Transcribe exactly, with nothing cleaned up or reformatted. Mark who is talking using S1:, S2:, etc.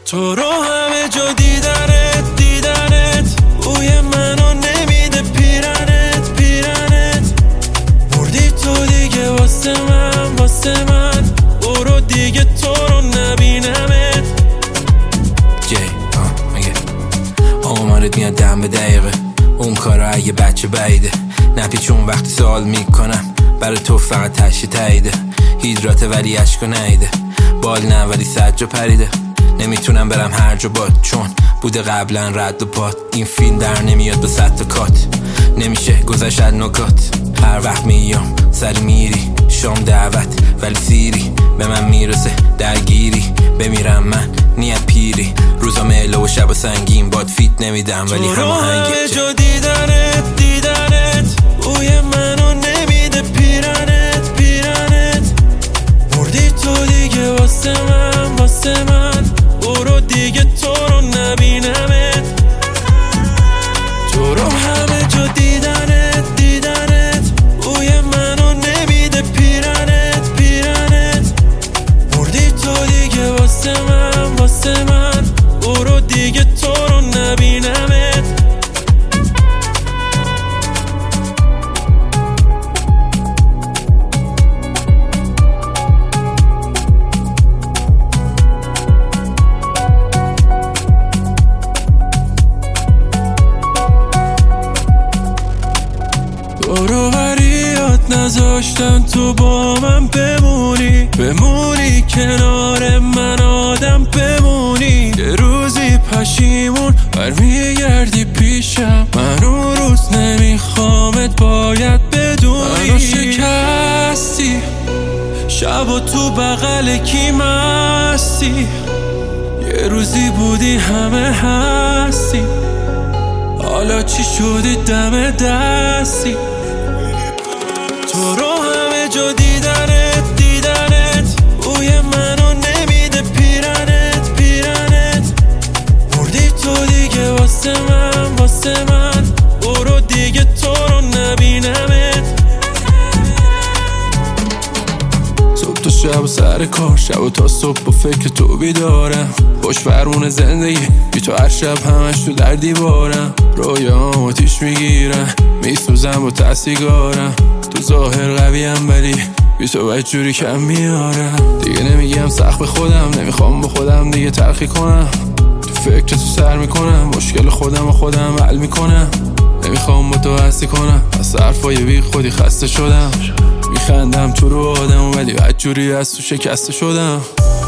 S1: تو رو همه جا دیدنت دیدنت بوی منو نمیده پیرنت پیرنت مردی تو دیگه واسه من واسه من برو دیگه تو رو نبینمت.
S2: جی آه میگه آمارت میاد دم به دقیقه اون کارا اگه بچه بعیده نپیچون وقتی سوال میکنم برای تو فقط تشی تاییده هیدراته ولی عشقو نیده بال نه ولی سجا پریده نمیتونم برم هر جا باد چون بوده قبلا رد و پات این فیلم در نمیاد به صد تا کات نمیشه گذشت نکات هر وقت میام سری میری شام دعوت ولی سیری به من میرسه درگیری بمیرم من نیت پیری روزا مهله و شب سنگین باد فیت نمیدم ولی هماهنگی
S1: همه جا دیدنت دیدنت بوی منو نمیده پیرنت پیرنت مردی تو دیگه واسه من واسه من برو دیگه تو رو نبینمت. تو رو همه جا دیدنت دیدنت بوی منو نمیده پیرنت پیرنت مردی تو دیگه واسه من واسه من برو دیگه تو رو نبینمت. دوروبریات نذاشتن تو با من بمونی بمونی کنار من آدم بمونی یه روزی پشیمون برمیگردی پیشم من اون روز نمیخوامت باید بدونی منو شکستی شب و تو بغل کی مستی یه روزی بودی همه هستی حالا چی شدی دم دستی. تو رو همه جا دیدنت دیدنت بوی منو نمیده پیرنت پیرنت مردی تو دیگه واسه من واسه من برو دیگه تو رو نبینمت.
S3: صبح تا شب و سر کار شب و تا صبح با فکر تو بیدارم خوش فرمون زندگی بی تو هر شب همش تو در دیوارم رویام آتیش میگیرم میسوزم با تسیگارم تو ظاهر قویم ولی بی تو باید جوری کم میارم دیگه نمیگم سخت به خودم نمیخوام با خودم دیگه تلخی کنم تو فکر تو سر میکنم مشکل خودم و خودم حل میکنم نمیخوام با تو هستی کنم از حرفای بی خودی خسته شدم میخندم تو رو آدم ولی بد جوری از تو شکسته شدم.